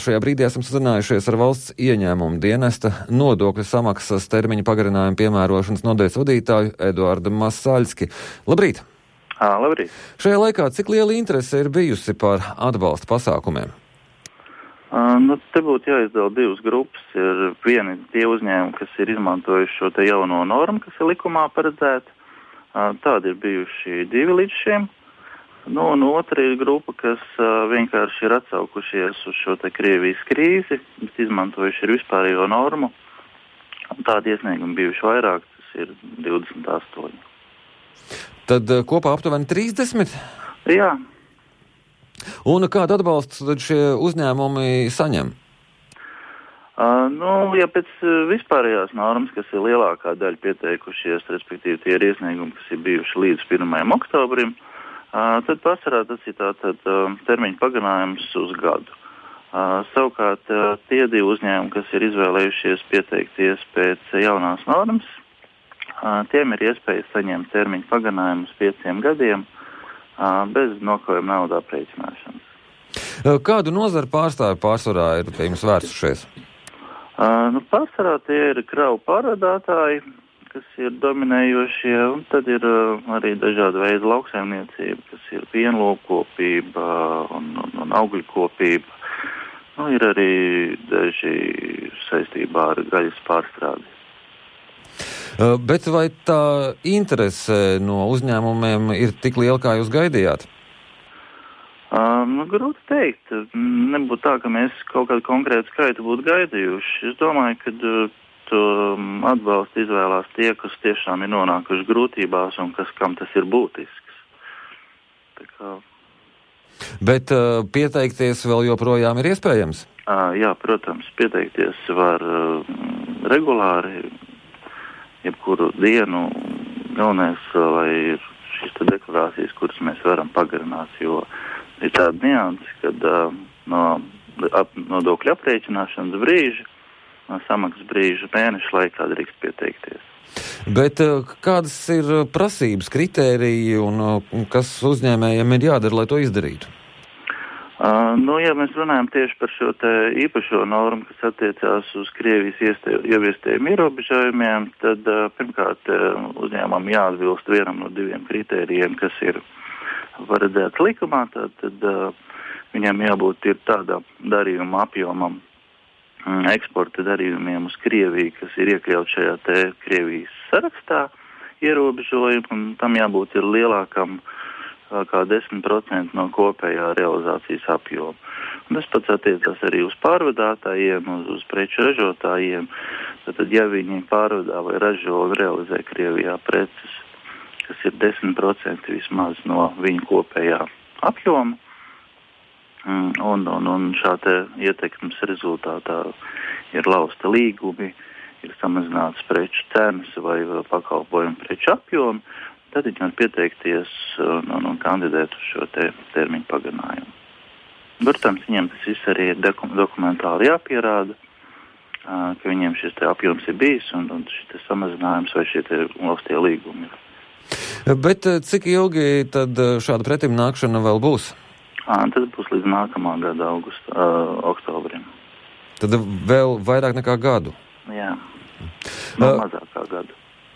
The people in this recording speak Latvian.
Šajā brīdī esam sazinājušies ar valsts ieņēmumu dienesta nodokļu samaksas termiņu pagarinājumu piemērošanas nodaļas vadītāju Eduardu Masaļski. Labrīt! Labrīt! Šajā laikā cik liela interese ir bijusi par atbalsta pasākumiem? Te būtu jāizdala divas grupas. Ir vieni tie uzņēmumi, kas ir izmantojuši šo te jauno normu, kas ir likumā paredzēta. Tādi ir bijuši divi līdz šim. Un otra ir grupa, kas vienkārši ir atsaukušies uz šo te Krievijas krīzi, bet izmantojuši ir vispārējo normu. Tādi iesniegumi bijuši vairāk, tas ir 28. Tad kopā aptuveni 30? Jā. Un kādu atbalstu tad šie uzņēmumi saņem? Ja pēc vispārējās normas, kas ir lielākā daļa pieteikušies, respektīvi tie ir iesniegumi, kas ir bijuši līdz 1. oktobrim, tad pārsvarā tas ir tātad termiņu pagarinājums uz gadu. Savukārt tie divi uzņēmumi, kas ir izvēlējušies pieteikties pēc jaunās normas, tiem ir iespēja saņemt termiņu pagarinājumu uz 5 gadiem bez nokavējuma naudā aprēķināšanas. Kādu nozaru pārstāvi pārsvarā ir pie jums vērsušies? Pārsvarā tie ir kravu pārvadātāji, kas ir dominējošie, un tad ir arī dažādi veidi lauksaimniecība, kas ir pienlopkopība un augļkopība. Ir arī daži saistībā ar gaļas pārstrādi. Bet vai tā interese no uzņēmumiem ir tik liela, kā jūs gaidījāt? Grūti teikt. Nebūtu tā, ka mēs kaut kādu konkrētu skaitu būtu gaidījuši. Es domāju, ka atbalstu izvēlās tie, kas tiešām ir nonākuši grūtībās un kam tas ir būtisks. Bet pieteikties vēl joprojām ir iespējams? Jā, protams, pieteikties var regulāri, jebkuru dienu. Galvenais, lai ir šīs deklarācijas, kuras mēs varam pagarināt, jo ir tāda nianse, kad no nodokļu aprēķināšanas brīža, samaksas brīža mēneša laikā drīkst pieteikties. Bet kādas ir prasības, kritēriji un kas uzņēmējiem ir jādara, lai to izdarītu? Ja mēs runājam tieši par šo te īpašo normu, kas attiecās uz Krievijas ieviestiem ierobežojumiem, tad pirmkārt uzņēmumam jāatbilst vienam no 2 kritērijiem, kas ir paredzēts likumā, tad viņam jābūt ir tādam darījuma apjomam, eksporta darījumiem uz Krieviju, kas ir iekļauts šajā te Krievijas sarakstā ierobežojumu, un tam jābūt ir lielākam kā 10% no kopējā realizācijas apjoma. Un tas pats attiecās arī uz pārvadātājiem, uz preču ražotājiem. Tad, ja viņi pārvadā vai ražo un realizē Krievijā preces, kas ir 10% vismaz no viņu kopējā apjoma, un šā te ietekmes rezultātā ir lausta līgumi, ir samazināts preču cenas vai pakalpojumu preču apjomu, tad viņi var pieteikties un kandidēt uz šo te termiņu pagarinājumu. Protams, viņiem tas viss arī ir dokumentāli jāpierāda, ka viņiem šis te apjoms ir bijis un šis te samazinājums vai šie te laustie līgumi ir. Bet cik ilgi tad šāda pretim nākšana vēl būs? Tas būs līdz nākamā gada oktobrim. Tad vēl vairāk nekā gadu? Jā, mazāk kā gadu.